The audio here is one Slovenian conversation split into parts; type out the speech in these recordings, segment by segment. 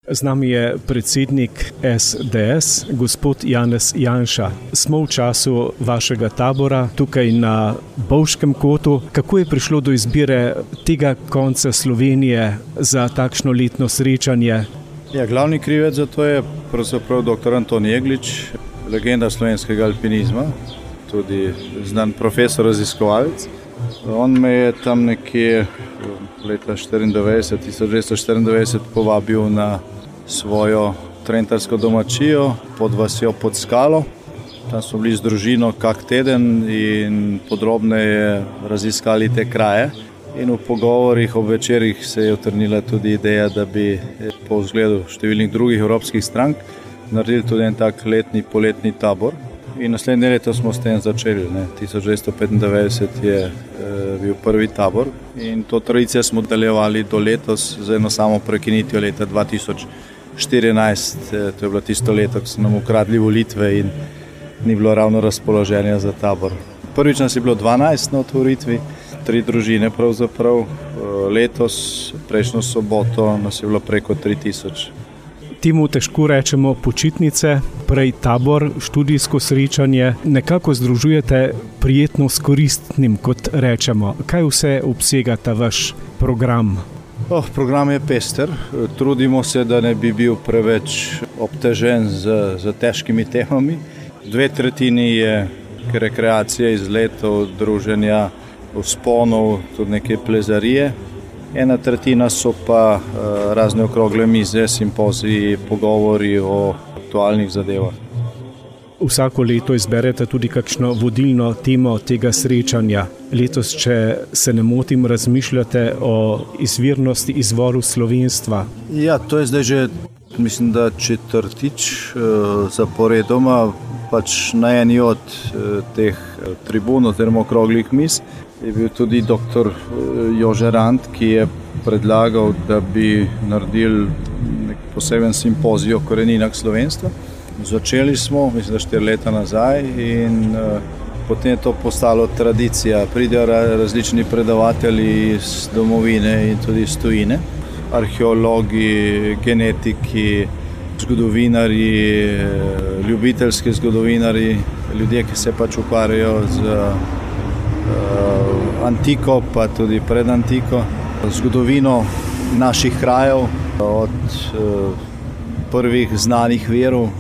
Z nami je predsednik SDS, gospod Janez Janša. Smo v času vašega tabora tukaj na Bovškem kotu. Kako je prišlo do izbire tega konca Slovenije za takšno letno srečanje? Glavni krivec za to je pravzaprav dr. Anton Jeglič, legenda slovenskega alpinizma, tudi znan profesor raziskovalec. On me je tam nekje leta 1994 povabil na svojo trentarsko domačijo pod vasjo Pod skalo. Tam smo bili z družino kak teden in podrobneje raziskali te kraje. In v pogovorih ob večerih se je utrnila tudi ideja, da bi po vzgledu številnih drugih evropskih strank naredili tudi en tak poletni tabor. In naslednje leto smo s tem začeli. 1995 je bil prvi tabor in to tradicijo smo nadaljevali do letos z eno samo prekinitvijo leta 2014. To je bilo tisto leto, ko so nam ukradli volitve in ni bilo ravno razpoloženja za tabor. Prvič nas je bilo 12 na otvoritvi, 3 družine pravzaprav. Letos, prejšnjo soboto, nas je bilo preko 3000. Temu težko rečemo počitnice, prej tabor, študijsko srečanje. Nekako združujete prijetno s koristnim, kot rečemo. Kaj vse obsega ta vaš program? Program je pester. Trudimo se, da ne bi bil preveč obtežen z težkimi temami. 2/3 je rekreacija, izletov, druženja, vzponov, tudi neke plezarije. 1/3 so pa razne okrogle mize, simpoziji, pogovori o aktualnih zadevah. Vsako leto izberete tudi kakšno vodilno temo tega srečanja. Letos, če se ne motim, razmišljate o izvirnosti, izvoru slovenstva. To je zdaj že, mislim, da 4. zaporedoma, pač na eni od teh tribun oziroma okroglih miz je bil tudi dr. Jože Rant, ki je predlagal, da bi naredili nek poseben simpozij o koreninah slovenstva. Začeli smo, mislim, da 4 leta nazaj in potem je to postalo tradicija. Pridejo različni predavatelji iz domovine in tudi iz tujine, arheologi, genetiki, zgodovinarji, ljubiteljski zgodovinarji, ljudje, ki se pač ukvarjajo z antiko, pa tudi predantiko, zgodovino naših krajev, od prvih znanih virov,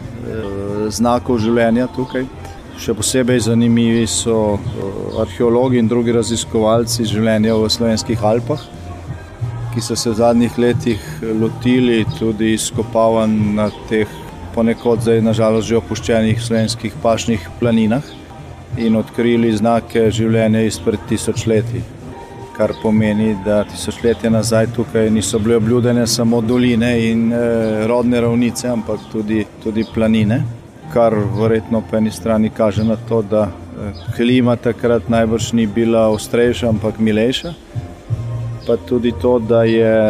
znakov življenja tukaj. Še posebej zanimivi so arheologi in drugi raziskovalci življenja v slovenskih Alpah, ki so se v zadnjih letih lotili tudi izkopavanj na teh ponekod zdaj nažalost že opuščenih slovenskih pašnih planinah in odkrili znake življenja izpred tisočletij, kar pomeni, da tisočletja nazaj tukaj niso bile obljudene samo doline in rodne ravnice, ampak tudi planine, kar verjetno po eni strani kaže na to, da klima takrat najbrž ni bila ostrejša, ampak milejša. Pa tudi to, da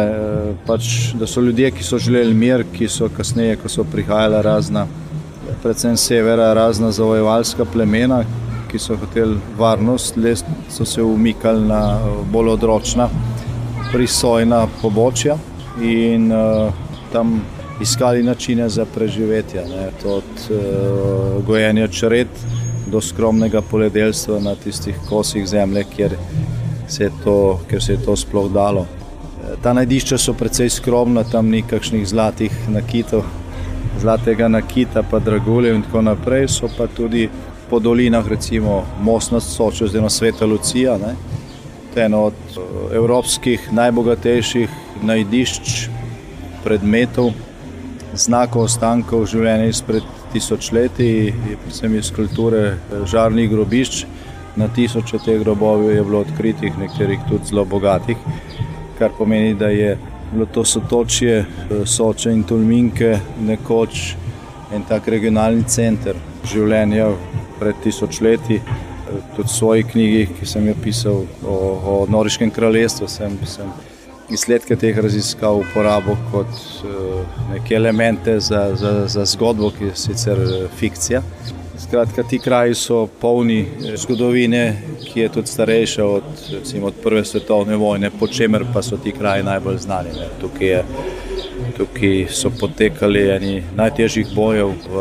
so ljudje, ki so želeli mir, ki so kasneje, ko so prihajala razna, predvsem severa, razna zavojevalska plemena, ki so hoteli varnost, so se umikali na bolj odročna, prisojna pobočja in tam iskali načine za preživetje. Od gojenja čred do skromnega poljedelstva na tistih kosih zemlje, kjer se je to sploh dalo. Ta najdišča so precej skromna, tam ni kakšnih zlatih nakitov, zlatega nakita pa draguljev in tako naprej, so pa tudi po dolinah, recimo most nad Sočo oziroma Sveta Lucija, to je eno od evropskih najbogatejših najdišč, predmetov, znakov ostankov življenja izpred tisočletij, predvsem iz kulture žarnih grobišč. Na tisoče teh grobov je bilo odkritih, nekaterih tudi zelo bogatih, kar pomeni, da je bilo to sotočje Soče in Tolminke nekoč en tak regionalni center življenja pred tisočletji. Tudi v svoji knjigi, ki sem jo pisal o Noriškem kraljestvu, sem izsledke teh raziskav uporabil kot neke elemente za zgodbo, ki je sicer fikcija. Skratka, ti kraji so polni zgodovine, ki je tudi starejša od Prve svetovne vojne, po čemer pa so ti kraji najbolj znani. Tukaj so potekali eni najtežjih bojev v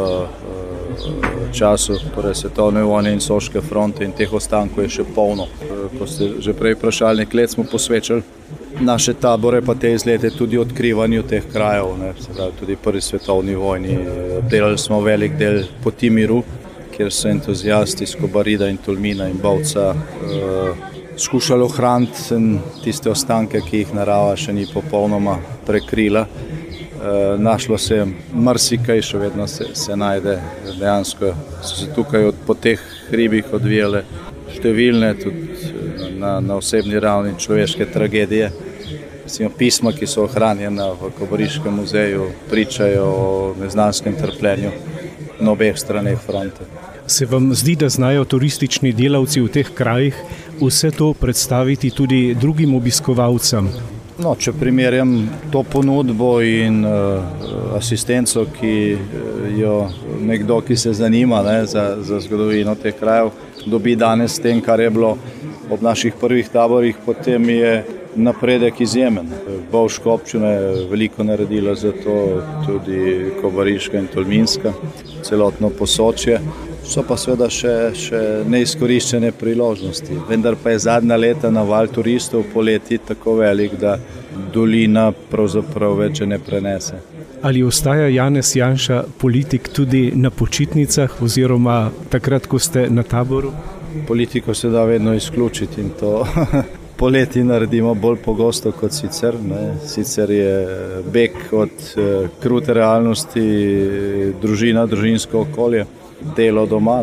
času svetovne vojne in Soške fronte in teh ostankov je še polno. Ko ste že prej vprašali, nekaj let smo posvečali naše tabore pa te izlete tudi odkrivanju teh krajev, tudi prvi svetovni vojni. Delali smo velik del Poti miru, kjer so entuzijasti iz Kobarida in Tolmina in Bovca skušali ohraniti tiste ostanke, ki jih narava še ni popolnoma prekrila. Našlo se marsikaj, še vedno se najde. Dejansko so se tukaj po teh hribih odvijale številne, tudi na osebni ravni človeške tragedije. Pisma, ki so ohranjena v Kobariškem muzeju, pričajo o neznanskem trpljenju na obeh straneh fronte. Se vam zdi, da znajo turistični delavci v teh krajih vse to predstaviti tudi drugim obiskovalcem? No, če primerjam to ponudbo in asistenco, ki jo nekdo, ki se zanima za zgodovino teh krajev, dobi danes s tem, kar je bilo ob naših prvih taborih, potem je napredek izjemen. Bovška občina je veliko naredila za to, tudi Kobariška in Tolminska, celotno Posočje. So pa seveda še neizkoriščene priložnosti. Vendar pa je zadnja leta naval turistov poleti tako velik, da dolina pravzaprav več ne prenese. Ali ostaja Janez Janša politik tudi na počitnicah oziroma takrat, ko ste na taboru? Politiko se da vedno izključiti in to poleti naredimo bolj pogosto kot sicer. Sicer je beg od krute realnosti, družina, družinsko okolje, delo doma,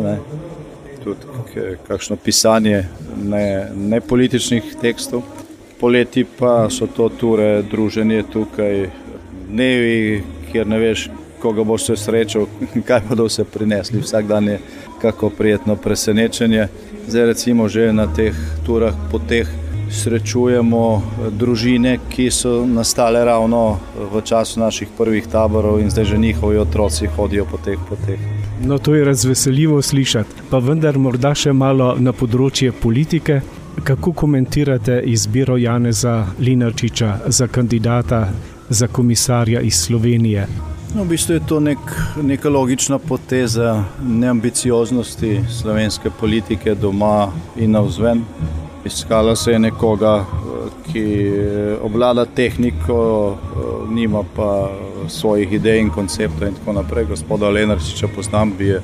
tudi kakšno pisanje ne političnih tekstov. Poleti pa so to ture, druženje tukaj, dnevi, kjer ne veš, koga boš se srečal, kaj bodo se prinesli. Vsak dan je kako prijetno presenečenje. Zdaj recimo že na teh turah poteh srečujemo družine, ki so nastale ravno v času naših prvih taborov in zdaj že njihovi otroci hodijo po teh poteh. No, to je razveseljivo slišati. Pa vendar morda še malo na področje politike. Kako komentirate izbiro Janeza Lenarčiča za kandidata za komisarja iz Slovenije? No, v bistvu je to neka logična poteza neambicioznosti slovenske politike doma in navzven. Iskala se je nekoga, ki obvlada tehniko, nima pa svojih idej in konceptov in tako naprej. Gospoda Lenarčiča poznam, bi je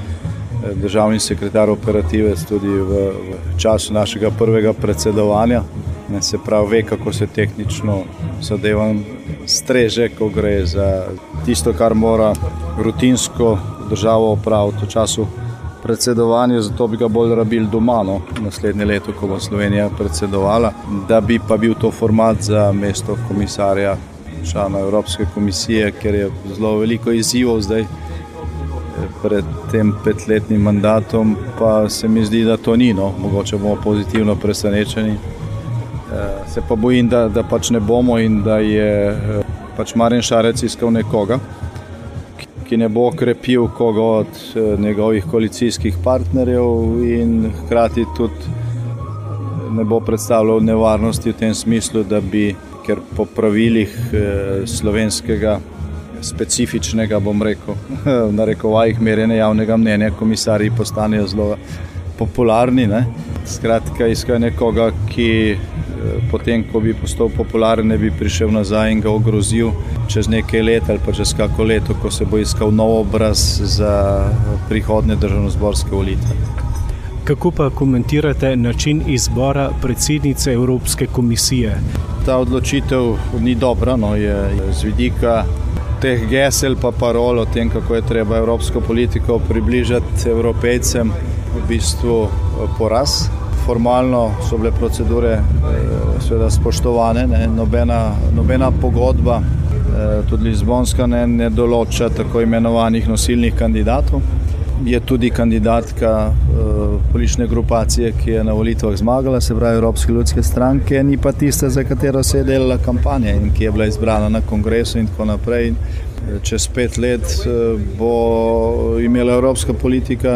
državni sekretar operativec tudi v času našega prvega predsedovanja. Se pravi, ve, kako se tehnično zadevam streže, ko gre za tisto, kar mora rutinsko državo opraviti v času predsedovanja, zato bi ga bolj rabili doma, naslednje leto, ko bo Slovenija predsedovala, da bi pa bil to format za mesto komisarja, člana Evropske komisije, ker je zelo veliko izzivov zdaj pred tem 5-letnim mandatom, pa se mi zdi, da to ni, mogoče bomo pozitivno presenečeni. Se pa bojim, da pač ne bomo in da je pač Marjan Šarec iskal nekoga, ki ne bo krepil koga od njegovih koalicijskih partnerjev in hkrati tudi ne bo predstavljal nevarnosti v tem smislu, da bi, ker po pravilih slovenskega specifičnega, bom rekel, v narekovajih merjenja javnega mnenja, komisarji postanejo zelo popularni. Skratka, iskajo nekoga, ki potem, ko bi postal popularen, ne bi prišel nazaj in ga ogrozil čez nekaj let ali pa čez kako leto, ko se bo iskal nov obraz za prihodnje državnozborske volitve. Kako pa komentirate način izbora predsednice Evropske komisije? Ta odločitev ni dobra, je z vidika teh gesel pa parol o tem, kako je treba evropsko politiko približati Evropejcem, v bistvu poraz. Formalno so bile procedure seveda spoštovane, nobena pogodba, tudi Lizbonska ne določa tako imenovanih nosilnih kandidatov. Je tudi kandidatka politične grupacije, ki je na volitvah zmagala, se pravi Evropske ljudske stranke, ni pa tista, za katero se je delala kampanja in ki je bila izbrana na kongresu in tako naprej. Čez 5 let bo imela evropska politika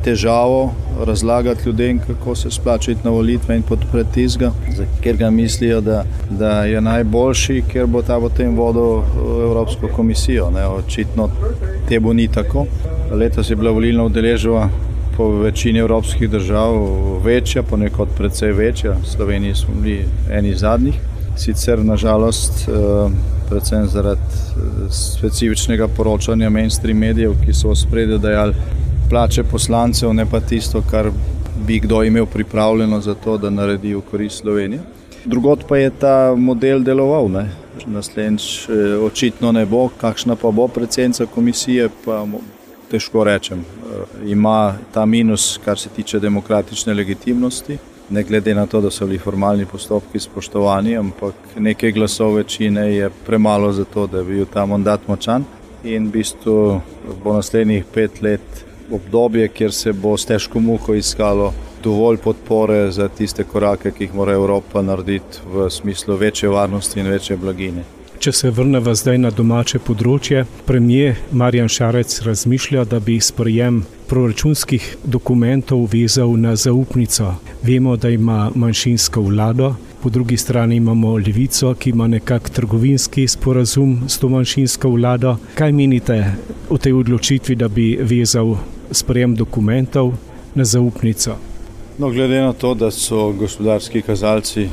težavo razlagati ljudem, kako se splačiti na volitve in podpreti tistega, ker ga mislijo, da je najboljši, ker bo ta potem vodil Evropsko komisijo. Očitno temu ni tako. Letos je bila volilna udeležba po večini evropskih držav večja, ponekod precej večja. V Sloveniji smo bili eni zadnjih. Sicer nažalost, predvsem zaradi specifičnega poročanja mainstream medijev, ki so v ospredju dajali plače poslancev, ne pa tisto, kar bi kdo imel pripravljeno za to, da naredi v korist Slovenije. Drugod pa je ta model deloval. Naslednjič očitno ne bo, kakšna pa bo predsednica komisije, pa težko rečem. Ima ta minus, kar se tiče demokratične legitimnosti, ne glede na to, da so bili formalni postopki spoštovani, ampak nekaj glasov večine je premalo za to, da bi bil ta mandat močan. In v bistvu bo naslednjih 5 let obdobje, kjer se bo s težko muko iskalo dovolj podpore za tiste korake, ki jih mora Evropa narediti v smislu večje varnosti in večje blaginje. Če se vrneva zdaj na domače področje, premier Marjan Šarec razmišlja, da bi sprejem proračunskih dokumentov vezal na zaupnico. Vemo, da ima manjšinsko vlado, po drugi strani imamo Levico, ki ima nekak trgovinski sporazum s to manjšinsko vlado. Kaj menite o tej odločitvi, da bi vezal sprejem dokumentov na zaupnico? Glede na to, da so gospodarski kazalci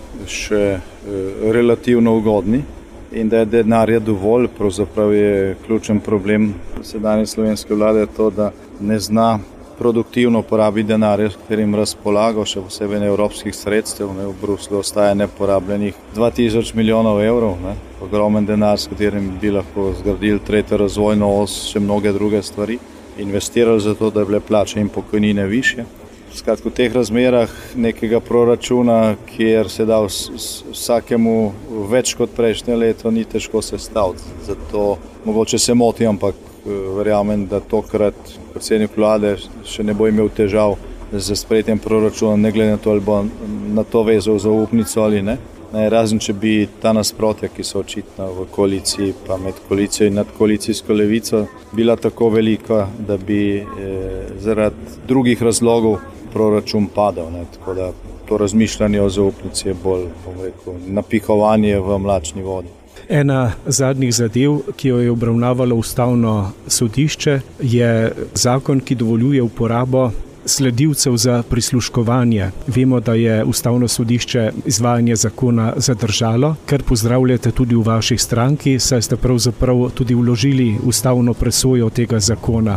še relativno ugodni in da je denarja dovolj, pravzaprav je ključen problem sedanje slovenske vlade to, da ne zna produktivno porabiti denarja, s katerim razpolaga, še posebej evropskih sredstev. V Bruslju ostaja neporabljenih 2000 milijonov evrov, ogromen denar, s katerim bi lahko zgradili tretjo razvojno os, še mnoge druge stvari, investirali za to, da bi bile plače in pokojnine višje. Skratka, v teh razmerah nekega proračuna, kjer se da vsakemu več kot prejšnje leto, ni težko sestaviti. Zato mogoče se motim, ampak verjamem, da tokrat predsednik vlade še ne bo imel težav z sprejetjem proračuna, ne glede na to, ali bo na to vezal zaupnico ali ne. Razen če bi ta nasprotja, ki so očitna v koaliciji, pa med koalicijo in nadkoalicijsko levico, bila tako velika, da bi zaradi drugih razlogov proračun padal. Tako da to razmišljanje o zaupnici je bolj, napihovanje v mlačni vodi. Ena zadnjih zadev, ki jo je obravnavalo Ustavno sodišče, je zakon, ki dovoljuje uporabo sledilcev za prisluškovanje. Vemo, da je Ustavno sodišče izvajanje zakona zadržalo, kar pozdravljate tudi v vaši stranki, saj ste pravzaprav tudi vložili ustavno presojo tega zakona.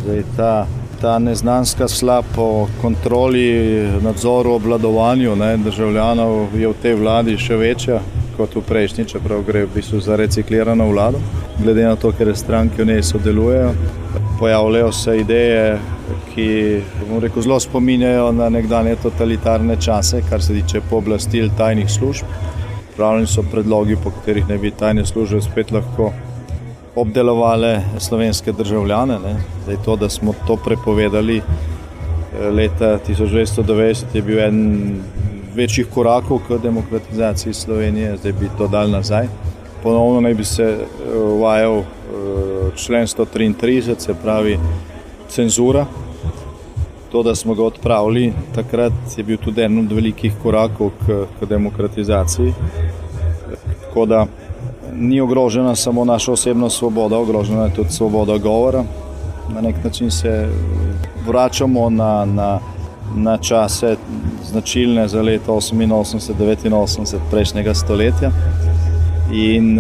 Ta neznanska slab po kontroli, nadzoru, obvladovanju državljanov je v tej vladi še večja kot v prejšnji, čeprav gre v bistvu za reciklirano vlado. Glede na to, ker stranke v njej sodelujejo, pojavljajo se ideje, ki zelo spominjajo na nekdanje totalitarne čase, kar se tiče pooblastil tajnih služb. Pripravljeni so predlogi, po katerih naj bi tajne službe spet lahko obdelovale slovenske državljane. Zdaj to, da smo to prepovedali leta 1990, je bil eden večjih korakov k demokratizaciji Slovenije, zdaj bi to dali nazaj. Ponovno naj bi se uvajal člen 133, se pravi cenzura. To, da smo ga odpravili, takrat je bil tudi eden od velikih korakov k demokratizaciji. Tako da ni ogrožena samo naša osebna svoboda, ogrožena je tudi svoboda govora. Na nek način se vračamo na čase značilne za leto 88-89 prejšnjega stoletja. In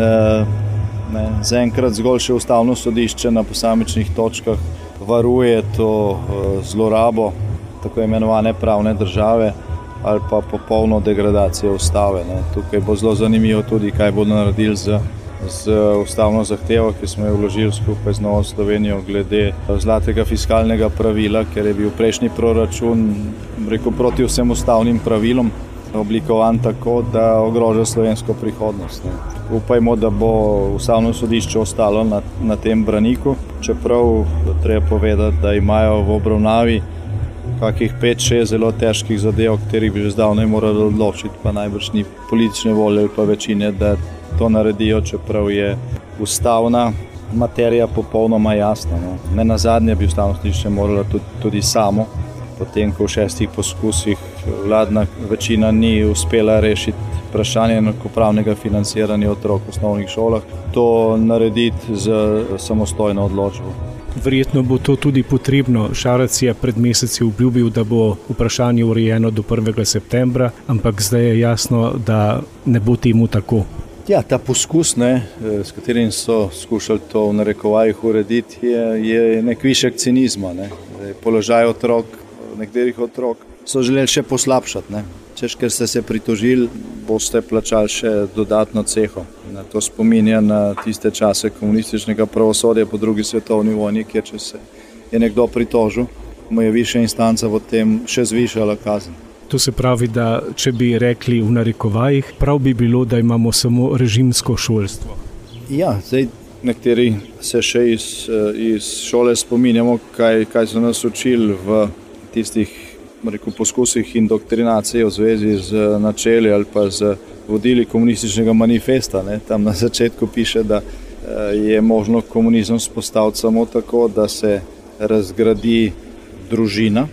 zaenkrat zgolj še Ustavno sodišče na posamičnih točkah varuje to zlorabo tako imenovane pravne države ali pa popolno degradacijo ustave. Tukaj bo zelo zanimivo tudi, kaj bodo naredili z ustavno zahtevo, ki smo jo vložili skupaj z Novo Slovenijo glede zlatega fiskalnega pravila, ker je bil prejšnji proračun proti vsem ustavnim pravilom oblikovan tako, da ogroža slovensko prihodnost. Upajmo, da bo Ustavno sodišče ostalo na tem braniku, čeprav treba povedati, da imajo v obravnavi kakih 5-6 zelo težkih zadev, katerih bi že zdavnaj morali odločiti, pa najbrž ni politične volje ali pa večine, da to naredijo, čeprav je ustavna materija popolnoma jasna. No. Ne nazadnje bi Ustavno sodišče moralo tudi samo, potem ko v 6 poskusih vladna večina ni uspela rešiti vprašanje enakopravnega financiranja otrok v osnovnih šolah, to narediti z samostojno odločbo. Verjetno bo to tudi potrebno. Šarec je pred meseci obljubil, da bo vprašanje urejeno do 1. septembra, ampak zdaj je jasno, da ne bo temu tako. Ja, ta poskus, s katerim so skušali to v narekovajih urediti, je nek višek cinizma. Položaj otrok, nekaterih otrok so želeli še poslabšati. Češ, ker ste se pritožili, boste plačali še dodatno ceho. To spominja na tiste čase komunističnega pravosodja po drugi svetovni vojni, kjer če se je nekdo pritožil, mu je višja instanca v tem še zvišala kazen. To se pravi, da če bi rekli v narekovajih, prav bi bilo, da imamo samo režimsko šolstvo. Ja, zdaj nekateri se še iz šole spominjamo, kaj so nas učili v tistih poskusih indoktrinacije v zvezi z načeli ali pa z vodili komunističnega manifesta. Tam na začetku piše, da je možno komunizem vzpostaviti samo tako, da se razgradi družina,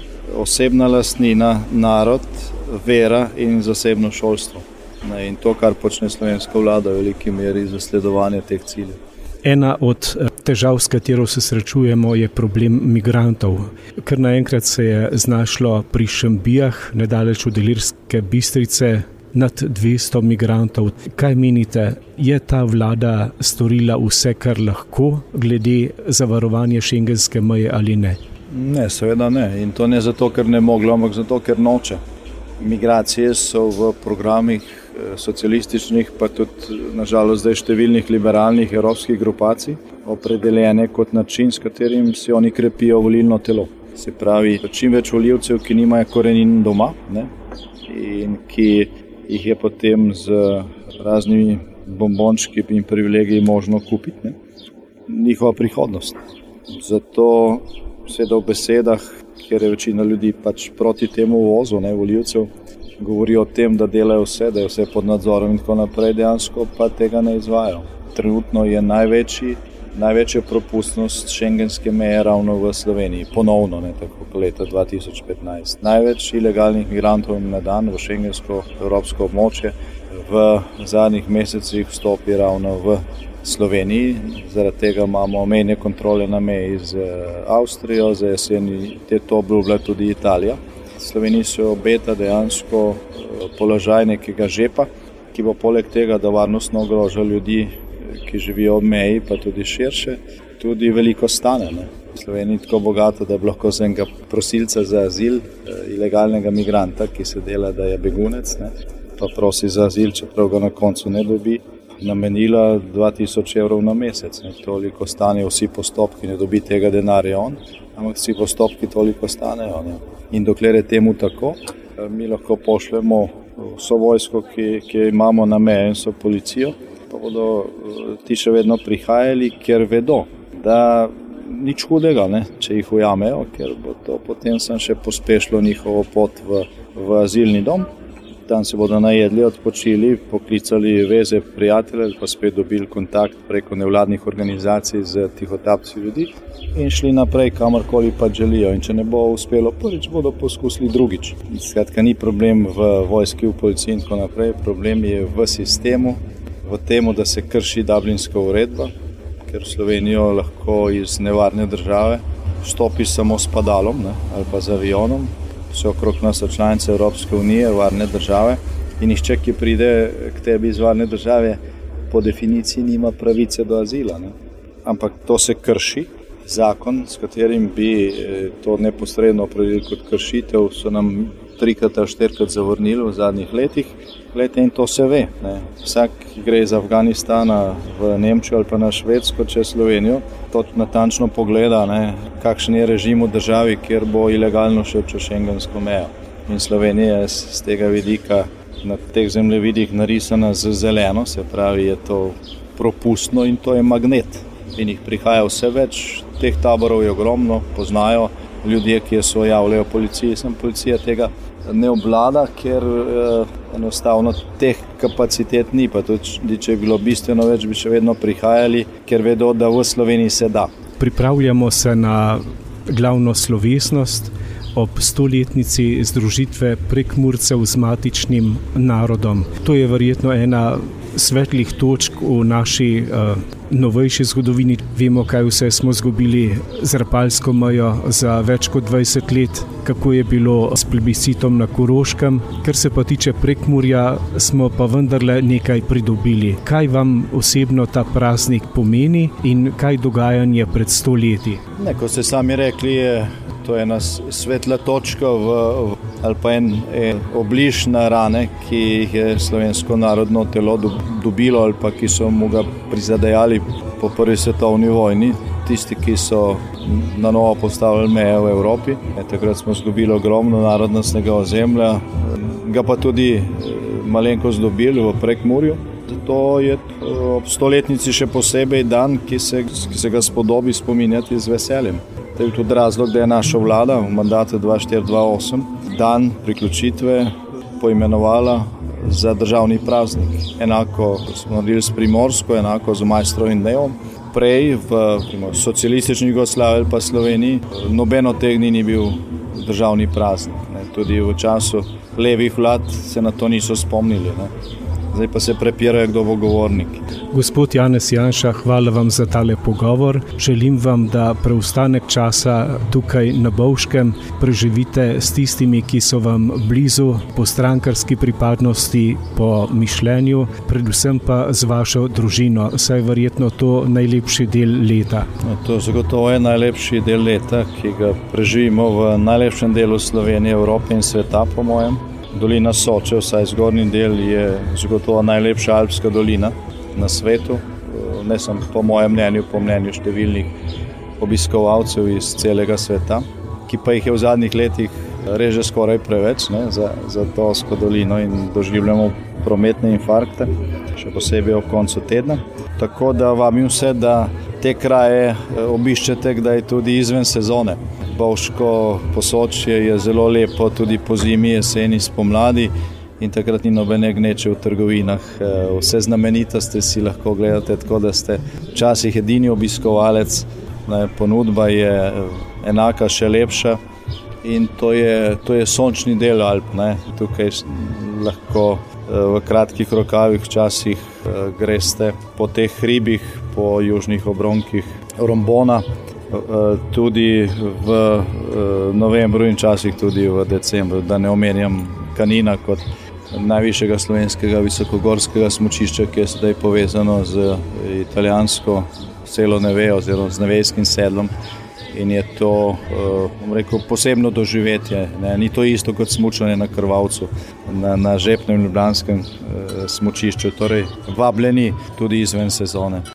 osebna lastnina, narod, vera in zasebno šolstvo. In to, kar počne slovenska vlada v veliki meri, zasledovanje teh ciljev. Ena od težav, s katero se srečujemo, je problem migrantov. Ker naenkrat se je znašlo pri Šambijah, nedaleč od Ilirske Bistrice, nad 200 migrantov. Kaj menite, je ta vlada storila vse, kar lahko, glede zavarovanja šengenske meje ali ne? Ne, seveda ne. In to ne zato, ker ne moglo, ampak zato, ker noče. Migracije so v programih socialističnih, pa tudi nažalost zdaj številnih liberalnih evropskih grupacij opredeljene kot način, s katerim si oni krepijo volilno telo. Se pravi, čim več volivcev, ki nimajo korenin doma, in ki jih je potem z raznimi bombončki in privilegiji možno kupiti, njihova prihodnost. Zato seveda v besedah, ker je večina ljudi pač proti temu uvozu, volivcev, govorijo o tem, da delajo vse, da je vse pod nadzorom in tako naprej, dejansko pa tega ne izvajajo. Trenutno je največja propustnost šengenske meje ravno v Sloveniji, ponovno, tako kot leta 2015. Največ ilegalnih migrantov na dan v šengensko evropsko območje v zadnjih mesecih vstopi ravno v Sloveniji. Zaradi tega imamo mejne kontrole na meji z Avstrijo, za jeseni to obljublja tudi Italija. Sloveniji se obeta dejansko položaj nekega žepa, ki bo poleg tega, da varnostno ogroža ljudi, ki živijo ob meji, pa tudi širše, tudi veliko stane. Slovenija je tako bogata, da bi lahko z enega prosilca za azil, ilegalnega migranta, ki se dela, da je begunec, pa prosi za azil, čeprav ga na koncu ne dobi, namenila 2000 evrov na mesec. Toliko stane vsi postopki, ne dobi tega denarja on, ampak vsi postopki toliko stanejo. In dokler je temu tako, mi lahko pošljemo vso vojsko, ki imamo na meji, in so policijo, pa bodo ti še vedno prihajali, ker vedo, da nič hudega, če jih ujamejo, ker bo to potem še pospešilo njihovo pot v azilni dom. Tam se bodo najedli, odpočili, poklicali veze, prijatelje, pa spet dobili kontakt preko nevladnih organizacij z tihotapci ljudi in šli naprej, kamorkoli pa želijo. In če ne bo uspelo prvič, bodo poskusili drugič. Skratka, ni problem v vojski, v policiji in tako naprej, problem je v sistemu, v temu, da se krši Dublinska uredba, ker v Slovenijo lahko iz nevarne države vstopi samo s padalom ali pa z avionom. Vse okrog nas so članice Evropske unije, varne države, in nihče, ki pride k tebi iz varne države, po definiciji nima pravice do azila. Ampak to se krši. Zakon, s katerim bi to neposredno opredelili kot kršitev, so nam 3-krat ali 4-krat zavrnili v zadnjih letih. In to se ve. Vsak, ki gre iz Afganistana v Nemčijo ali pa na Švedsko čez Slovenijo, to natančno pogleda, kakšen je režim v državi, kjer bo ilegalno šel čez šengensko mejo. In Slovenija je z tega vidika na teh zemljevidih narisana z zeleno, se pravi, je to propustno in to je magnet. In jih prihaja vse več, teh taborov je ogromno, poznajo ljudje, ki se javljajo policiji, policija tega ne obvlada, ker enostavno teh kapacitet ni, pa tudi če je bilo bistveno več, bi še vedno prihajali, ker vedo, da v Sloveniji se da. Pripravljamo se na glavno slovesnost ob 100-letnici združitve Prekmurcev z matičnim narodom. To je verjetno ena svetlih točk v naši novejši zgodovini. Vemo, kaj vse smo izgubili z Rapalsko mejo za več kot 20 let, kako je bilo s plebiscitom na Koroškem. Kar se pa tiče Prekmurja, smo pa vendarle nekaj pridobili. Kaj vam osebno ta praznik pomeni in kaj dogajanje pred 100 leti? Kot ste sami rekli, to je ena svetla točka ali pa en obliž na rane, ki jih je slovensko narodno telo dobilo ali pa ki so mu ga prizadejali po prvi svetovni vojni. Tisti, ki so na novo postavili meje v Evropi. Takrat smo izgubili ogromno narodnostnega ozemlja, ga pa tudi malenkost dobili v Prekmurju. To je ob 100-letnici še posebej dan, ki se ga spodobi spominjati z veseljem. To je tudi razlog, da je naša vlada v mandatu 2004-2008 dan priključitve poimenovala za državni praznik. Enako smo naredili s Primorsko, enako z Maestrovim dnevom. Prej v socialistični Jugoslaviji ali pa Sloveniji noben od teh dni ni bil državni praznik. Tudi v času levih vlad se na to niso spomnili. Zdaj pa se prepirajo, kdo bo govornik. Gospod Janez Janša, hvala vam za tale pogovor. Želim vam, da preostanek časa tukaj na Bovškem preživite s tistimi, ki so vam blizu po strankarski pripadnosti, po mišljenju, predvsem pa z vašo družino. Saj verjetno to najlepši del leta. To zagotovo je najlepši del leta, ki ga preživimo v najlepšem delu Slovenije, Evrope in sveta, po mojem. Dolina Soče, vsaj zgornji del, je zagotovo najlepša alpska dolina na svetu. Ne samo po mojem mnenju, po mnenju številnih obiskovalcev iz celega sveta, ki pa jih je v zadnjih letih reže skoraj preveč za to ozko dolino in doživljamo prometne infarkte, še posebej ob koncu tedna. Tako da vabim vse, da te kraje obiščete kdaj tudi izven sezone. Bovško Posočje je zelo lepo tudi po zimi, jeseni, spomladi in takrat ni nobene gneče v trgovinah. Vse znamenitosti si lahko gledate, tako da ste včasih edini obiskovalec. Ponudba je enaka, še lepša in to je sončni del Alp. Tukaj lahko v kratkih rokavih včasih greste po teh hribih, po južnih obronkih Rombona, tudi v novembru in časih tudi v decembru, da ne omenjam Kanina kot najvišjega slovenskega visokogorskega smučišča, ki je sedaj povezano z italijansko Selo Neveo oziroma z Nevejskim sedlom in je to, posebno doživetje. Ni to isto kot smučanje na Krvavcu, na žepnem ljubljanskem smučišču, torej vabljeni tudi izven sezone.